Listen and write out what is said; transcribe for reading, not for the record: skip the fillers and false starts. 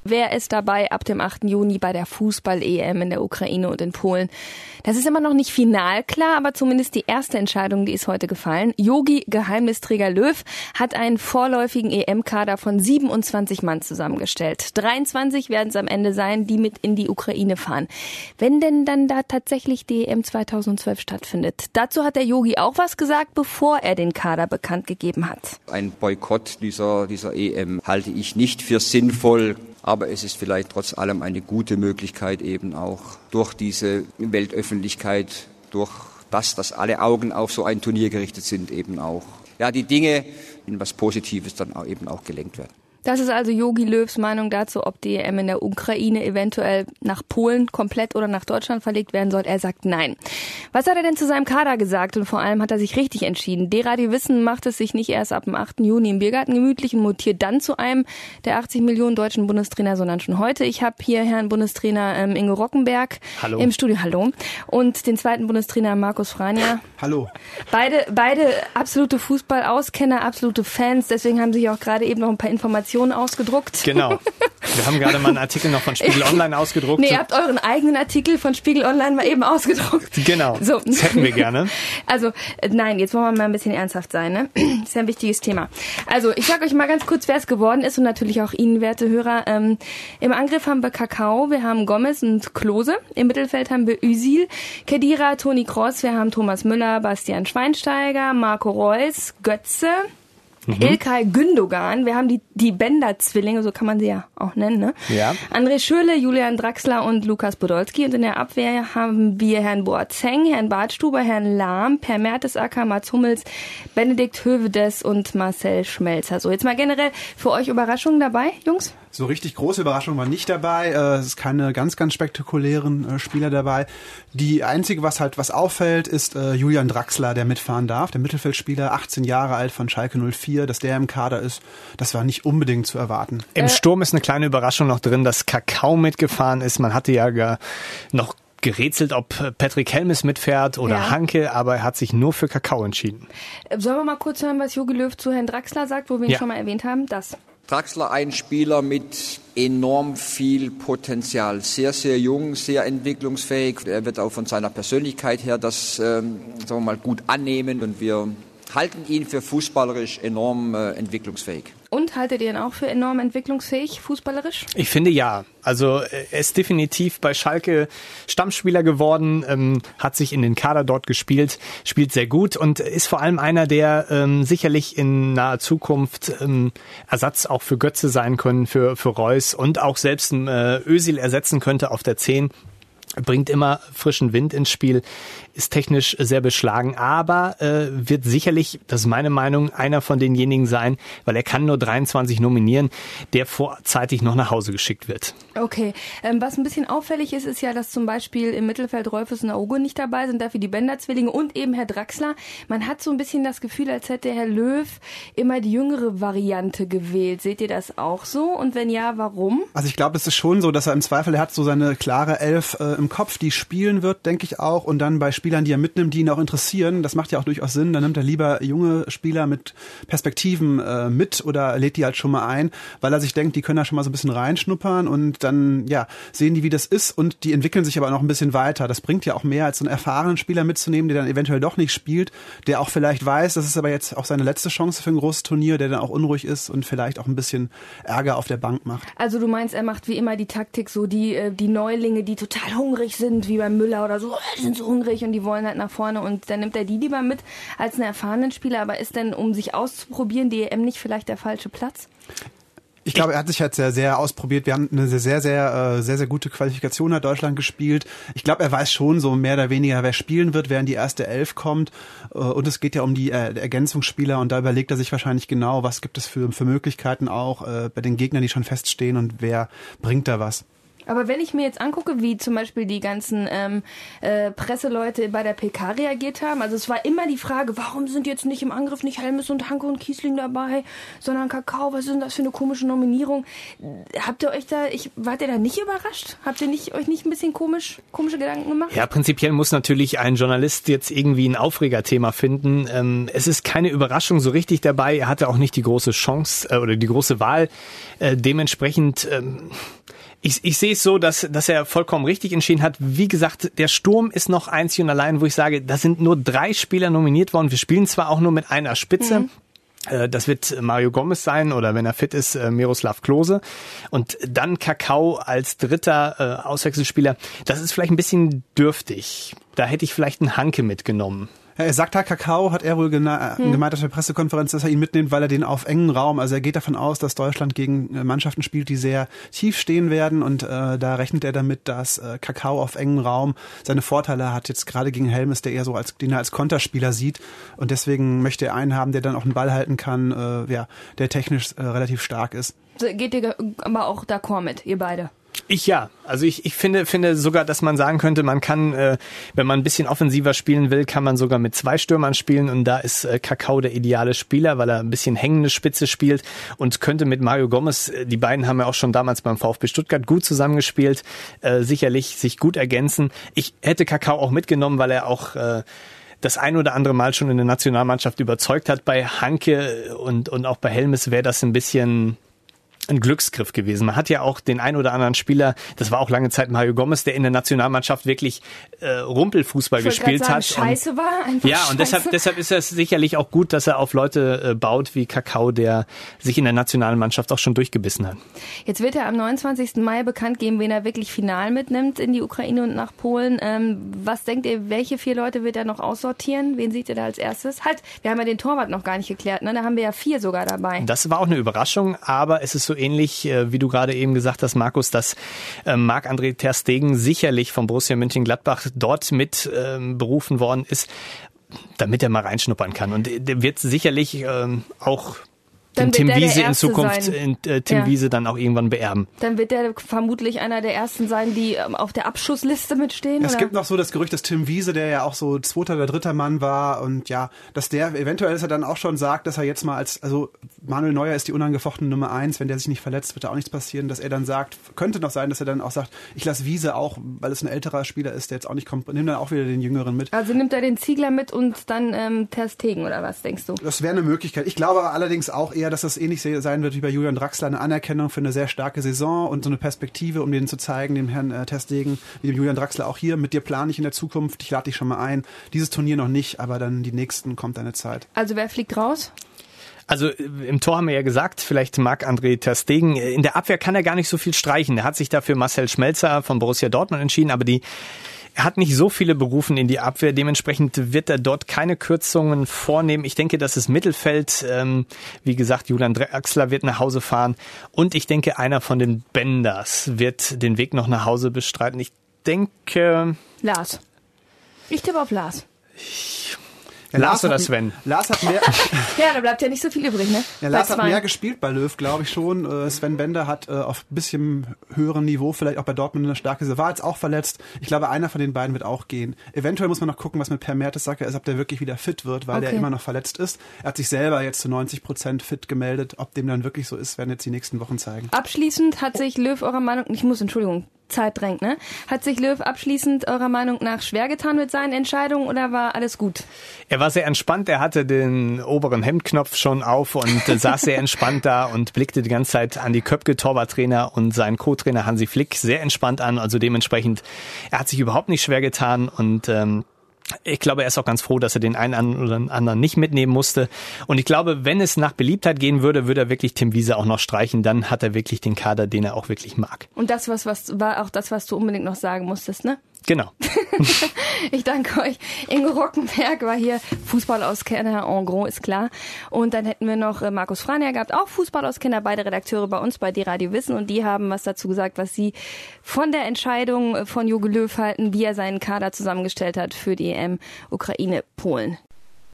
Wer ist dabei ab dem 8. Juni bei der Fußball-EM in der Ukraine und in Polen? Das ist immer noch nicht final klar, aber zumindest die erste Entscheidung, die ist heute gefallen. Jogi, Geheimnisträger Löw, hat einen vorläufigen EM-Kader von 27 Mann zusammengestellt. 23 werden es am Ende sein, die mit in die Ukraine fahren. Wenn denn dann da tatsächlich die EM 2012 stattfindet. Dazu hat der Jogi auch was gesagt, bevor er den Kader bekannt gegeben hat. Ein Boykott dieser EM halte ich nicht für sinnvoll. Aber es ist vielleicht trotz allem eine gute Möglichkeit, eben auch durch diese Weltöffentlichkeit, durch das, dass alle Augen auf so ein Turnier gerichtet sind, eben auch die Dinge in was Positives dann auch eben auch gelenkt werden. Das ist also Jogi Löws Meinung dazu, ob die EM in der Ukraine eventuell nach Polen komplett oder nach Deutschland verlegt werden soll. Er sagt nein. Was hat er denn zu seinem Kader gesagt? Und vor allem hat er sich richtig entschieden. D-Radio Wissen macht es sich nicht erst ab dem 8. Juni im Biergarten gemütlich und mutiert dann zu einem der 80 Millionen deutschen Bundestrainer, sondern schon heute. Ich habe hier Herrn Bundestrainer Ingo Rockenberg im Studio. Hallo. Und den zweiten Bundestrainer Markus Franja. Hallo. Beide absolute Fußballauskenner, absolute Fans. Deswegen haben sich auch gerade eben noch ein paar Informationen ausgedruckt. Genau. Wir haben gerade mal einen Artikel noch von Spiegel Online ausgedruckt. Nee, ihr habt euren eigenen Artikel von Spiegel Online mal eben ausgedruckt. Genau. So. Das hätten wir gerne. Also, nein, jetzt wollen wir mal ein bisschen ernsthaft sein, ne? Das ist ja ein wichtiges Thema. Also, ich sag euch mal ganz kurz, wer es geworden ist und natürlich auch Ihnen, werte Hörer. Im Angriff haben wir Kakao, wir haben Gomez und Klose. Im Mittelfeld haben wir Özil, Khedira, Toni Kroos, wir haben Thomas Müller, Bastian Schweinsteiger, Marco Reus, Götze, İlkay Gündogan, wir haben die Bender-Zwillinge, so kann man sie ja auch nennen, ne? Ja. André Schürrle, Julian Draxler und Lukas Podolski. Und in der Abwehr haben wir Herrn Boateng, Herrn Badstuber, Herrn Lahm, Per Mertesacker, Mats Hummels, Benedikt Hövedes und Marcel Schmelzer. So, jetzt mal generell für euch Überraschungen dabei, Jungs? So richtig große Überraschungen waren nicht dabei. Es ist keine ganz, ganz spektakulären Spieler dabei. Die einzige, was auffällt, ist Julian Draxler, der mitfahren darf. Der Mittelfeldspieler, 18 Jahre alt von Schalke 04, dass der im Kader ist, das war nicht unbedingt zu erwarten. Im Sturm ist eine kleine Überraschung noch drin, dass Kakao mitgefahren ist. Man hatte ja noch gerätselt, ob Patrick Helmes mitfährt oder Hanke, aber er hat sich nur für Kakao entschieden. Sollen wir mal kurz hören, was Jogi Löw zu Herrn Draxler sagt, wo wir ihn schon mal erwähnt haben? Draxler, ein Spieler mit enorm viel Potenzial, sehr, sehr jung, sehr entwicklungsfähig. Er wird auch von seiner Persönlichkeit her das sagen wir mal, gut annehmen und wir halten ihn für fußballerisch enorm entwicklungsfähig. Und haltet ihr ihn auch für enorm entwicklungsfähig, fußballerisch? Ich finde ja. Also er ist definitiv bei Schalke Stammspieler geworden, hat sich in den Kader dort gespielt, spielt sehr gut und ist vor allem einer, der sicherlich in naher Zukunft Ersatz auch für Götze sein können, für Reus und auch selbst Özil ersetzen könnte auf der 10. Bringt immer frischen Wind ins Spiel, ist technisch sehr beschlagen, aber wird sicherlich, das ist meine Meinung, einer von denjenigen sein, weil er kann nur 23 nominieren, der vorzeitig noch nach Hause geschickt wird. Okay, was ein bisschen auffällig ist, ist ja, dass zum Beispiel im Mittelfeld Rolfes und Aogo nicht dabei sind, dafür die Bender-Zwillinge und eben Herr Draxler. Man hat so ein bisschen das Gefühl, als hätte Herr Löw immer die jüngere Variante gewählt. Seht ihr das auch so? Und wenn ja, warum? Also ich glaube, es ist schon so, dass er im Zweifel, er hat so seine klare Elf im Kopf, die spielen wird, denke ich auch. Und dann bei Spielern, die er mitnimmt, die ihn auch interessieren, das macht ja auch durchaus Sinn, dann nimmt er lieber junge Spieler mit Perspektiven mit oder lädt die halt schon mal ein, weil er sich denkt, die können da schon mal so ein bisschen reinschnuppern und dann sehen die, wie das ist und die entwickeln sich aber noch ein bisschen weiter. Das bringt ja auch mehr, als so einen erfahrenen Spieler mitzunehmen, der dann eventuell doch nicht spielt, der auch vielleicht weiß, das ist aber jetzt auch seine letzte Chance für ein großes Turnier, der dann auch unruhig ist und vielleicht auch ein bisschen Ärger auf der Bank macht. Also du meinst, er macht wie immer die Taktik so, die Neulinge, die total hungrig sind, wie beim Müller oder so, die sind so hungrig und die wollen halt nach vorne und dann nimmt er die lieber mit als einen erfahrenen Spieler, aber ist denn, um sich auszuprobieren, die EM nicht vielleicht der falsche Platz? Ich glaube, er hat sich halt sehr, sehr ausprobiert. Wir haben eine sehr, sehr gute Qualifikation hat Deutschland gespielt. Ich glaube, er weiß schon so mehr oder weniger, wer spielen wird, wer in die erste Elf kommt. Und es geht ja um die Ergänzungsspieler und da überlegt er sich wahrscheinlich genau, was gibt es für Möglichkeiten auch bei den Gegnern, die schon feststehen und wer bringt da was. Aber wenn ich mir jetzt angucke, wie zum Beispiel die ganzen Presseleute bei der PK reagiert haben, also es war immer die Frage, warum sind jetzt nicht im Angriff nicht Helmes und Hanke und Kiesling dabei, sondern Kakao, was ist denn das für eine komische Nominierung? Habt ihr euch wart ihr da nicht überrascht? Habt ihr euch nicht ein bisschen komische Gedanken gemacht? Ja, prinzipiell muss natürlich ein Journalist jetzt irgendwie ein Aufregerthema finden. Es ist keine Überraschung so richtig dabei. Er hatte auch nicht die große Chance oder die große Wahl. Dementsprechend Ich sehe es so, dass er vollkommen richtig entschieden hat. Wie gesagt, der Sturm ist noch einzig und allein, wo ich sage, da sind nur 3 Spieler nominiert worden. Wir spielen zwar auch nur mit einer Spitze. Das wird Mario Gomez sein oder wenn er fit ist, Miroslav Klose. Und dann Kakao als dritter Auswechselspieler. Das ist vielleicht ein bisschen dürftig. Da hätte ich vielleicht einen Hanke mitgenommen. Er sagt halt Kakao, hat er wohl gemeint auf der Pressekonferenz, dass er ihn mitnimmt, weil er den auf engen Raum, also er geht davon aus, dass Deutschland gegen Mannschaften spielt, die sehr tief stehen werden und da rechnet er damit, dass Kakao auf engen Raum seine Vorteile hat, jetzt gerade gegen Helmes, der eher so den er als Konterspieler sieht und deswegen möchte er einen haben, der dann auch einen Ball halten kann, der technisch relativ stark ist. Geht ihr aber auch d'accord mit, ihr beide? Ich finde sogar, dass man sagen könnte, man kann, wenn man ein bisschen offensiver spielen will, kann man sogar mit 2 Stürmern spielen und da ist Kakao der ideale Spieler, weil er ein bisschen hängende Spitze spielt und könnte mit Mario Gomez, die beiden haben ja auch schon damals beim VfB Stuttgart gut zusammengespielt, sicherlich sich gut ergänzen. Ich hätte Kakao auch mitgenommen, weil er auch das ein oder andere Mal schon in der Nationalmannschaft überzeugt hat. Bei Hanke und auch bei Helmes wäre das ein bisschen ein Glücksgriff gewesen. Man hat ja auch den ein oder anderen Spieler, das war auch lange Zeit Mario Gomez, der in der Nationalmannschaft wirklich Rumpelfußball gespielt hat. Scheiße war einfach. Ja, und deshalb ist es sicherlich auch gut, dass er auf Leute baut wie Kakao, der sich in der Nationalmannschaft auch schon durchgebissen hat. Jetzt wird er am 29. Mai bekannt geben, wen er wirklich final mitnimmt in die Ukraine und nach Polen. Was denkt ihr, welche 4 Leute wird er noch aussortieren? Wen seht ihr da als erstes? Halt, wir haben ja den Torwart noch gar nicht geklärt, ne? Da haben wir ja 4 sogar dabei. Das war auch eine Überraschung, aber es ist so ähnlich, wie du gerade eben gesagt hast, Markus, dass Marc-André ter Stegen sicherlich von Borussia Mönchengladbach dort mit berufen worden ist, damit er mal reinschnuppern kann. Und der wird sicherlich auch Tim Wiese in Zukunft, Wiese dann auch irgendwann beerben. Dann wird der vermutlich einer der Ersten sein, die auf der Abschussliste mitstehen? Es gibt noch so das Gerücht, dass Tim Wiese, der ja auch so 2. oder 3. Mann war und ja, dass der eventuell, dass er dann auch schon sagt, dass er jetzt mal also Manuel Neuer ist die unangefochtene Nummer 1, wenn der sich nicht verletzt, wird da auch nichts passieren, dass er dann sagt, könnte noch sein, dass er dann auch sagt, ich lasse Wiese auch, weil es ein älterer Spieler ist, der jetzt auch nicht kommt, nimm dann auch wieder den Jüngeren mit. Also nimmt er den Ziegler mit und dann ter Stegen oder was, denkst du? Das wäre eine Möglichkeit. Ich glaube allerdings auch eher, dass das ähnlich sein wird wie bei Julian Draxler, eine Anerkennung für eine sehr starke Saison und so eine Perspektive, um denen zu zeigen, dem Herrn ter Stegen, wie dem Julian Draxler auch hier, mit dir plane ich in der Zukunft, ich lade dich schon mal ein. Dieses Turnier noch nicht, aber dann die nächsten kommt eine Zeit. Also wer fliegt raus? Also im Tor haben wir ja gesagt, vielleicht Marc-André ter Stegen. In der Abwehr kann er gar nicht so viel streichen. Er hat sich dafür Marcel Schmelzer von Borussia Dortmund entschieden, aber er hat nicht so viele berufen in die Abwehr, dementsprechend wird er dort keine Kürzungen vornehmen. Ich denke, dass das Mittelfeld, wie gesagt, Julian Draxler wird nach Hause fahren und ich denke, einer von den Benders wird den Weg noch nach Hause bestreiten. Ich denke... Lars. Ich tippe auf Lars. Ja, Lars oder Sven? Lars hat mehr. Ja, da bleibt ja nicht so viel übrig, ne? Ja, Lars hat mehr gespielt bei Löw, glaube ich schon. Sven Bender hat auf ein bisschen höherem Niveau vielleicht auch bei Dortmund eine starke, war jetzt auch verletzt. Ich glaube, einer von den beiden wird auch gehen. Eventuell muss man noch gucken, was mit Per Mertesacker ist, ob der wirklich wieder fit wird, weil der immer noch verletzt ist. Er hat sich selber jetzt zu 90% fit gemeldet. Ob dem dann wirklich so ist, werden jetzt die nächsten Wochen zeigen. Abschließend hat sich Löw eurer Meinung, Zeit drängt, ne? Hat sich Löw abschließend eurer Meinung nach schwer getan mit seinen Entscheidungen oder war alles gut? Er war sehr entspannt, er hatte den oberen Hemdknopf schon auf und saß sehr entspannt da und blickte die ganze Zeit an die Köpke, Torwarttrainer und seinen Co-Trainer Hansi Flick sehr entspannt an, also dementsprechend, er hat sich überhaupt nicht schwer getan und ich glaube, er ist auch ganz froh, dass er den einen oder anderen nicht mitnehmen musste. Und ich glaube, wenn es nach Beliebtheit gehen würde, würde er wirklich Tim Wiese auch noch streichen. Dann hat er wirklich den Kader, den er auch wirklich mag. Und das war auch das, was du unbedingt noch sagen musstest, ne? Genau. Ich danke euch. Ingo Rockenberg war hier, Fußballauskenner en gros, ist klar. Und dann hätten wir noch Markus Franier gehabt, auch Fußballauskenner, beide Redakteure bei uns bei Die Radio Wissen. Und die haben was dazu gesagt, was sie von der Entscheidung von Jogi Löw halten, wie er seinen Kader zusammengestellt hat für die EM Ukraine-Polen.